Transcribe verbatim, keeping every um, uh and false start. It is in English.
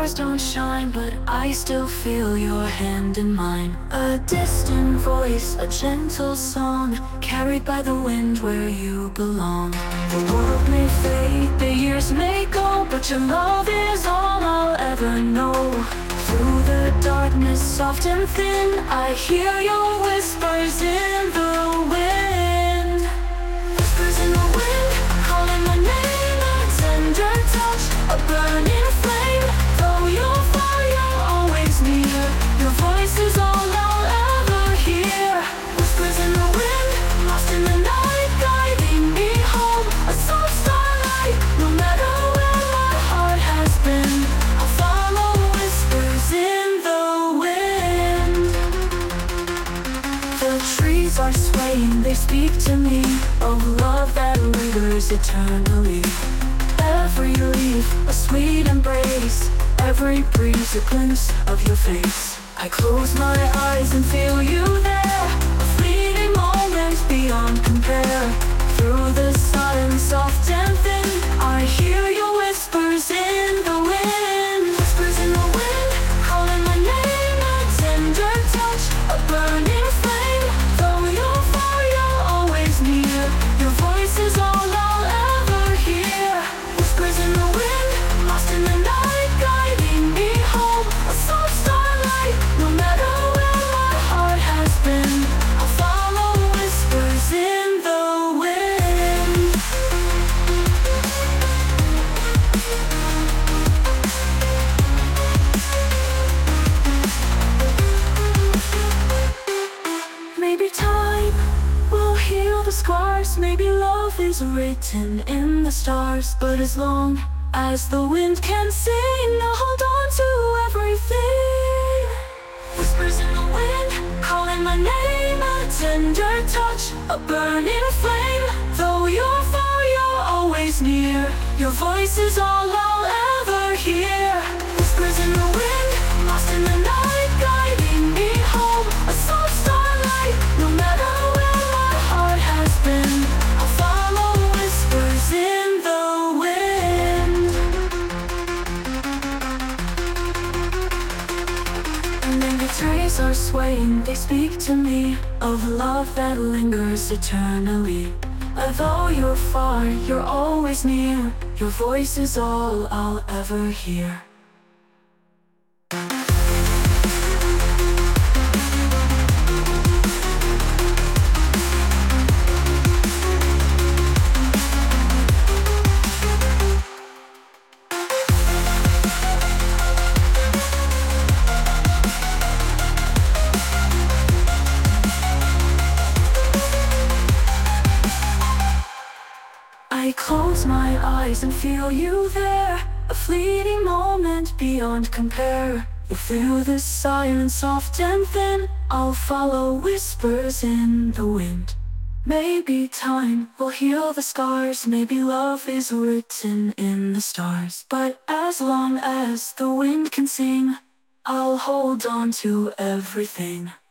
stars don't shine, but I still feel your hand in mine. A distant voice, a gentle song, carried by the wind where you belong. The world may fade, the years may go, but your love is all I'll ever know. Through the darkness, soft and thin, I hear your whispers in the wind. Whispers in the wind, calling my name. A tender touch, a burning flame. Though you're far, you're always near. Your voice is all I'll ever hear. Whispers in the wind, lost in the night, guiding me home. A soft starlight, no matter where my heart has been, I'll follow whispers in the wind. The trees are swaying, they speak to me of love that lingers eternally. Every leaf, a sweet embrace, every breeze, a glimpse of your face. I close my eyes and feel you there, a fleeting moment beyond compare. Through the silence, soft and thin, I hear your whispers in the wind. Whispers in the wind, calling my name. A tender touch, a burning flame. Though you're far, you're always near. Your voice is all I'll ever hear. Whispers in the wind, lost in the night, guiding me home. A soft starlight, no matter where my heart has been, I'll follow whispers in the wind. Maybe time will heal the scars, maybe love is written in the stars. But as long as the wind can sing, I'll hold on to everything. Whispers in the wind, calling my name. A tender touch, a burning flame. Though you're far, you're always near. Your voice is all I'll ever hear. Whispers in the wind, lost in the night, guiding me home. A soft starlight, no matter where my heart has been, I'll follow whispers in the wind. And then the trees are swaying, they speak to me of love that lingers eternally. Although you're far, you're always near. Your voice is all I'll ever hear. I close my eyes and feel you there, a fleeting moment beyond compare. Through the silence, soft and thin, I'll follow whispers in the wind. Maybe time will heal the scars, maybe love is written in the stars. But as long as the wind can sing, I'll hold on to everything.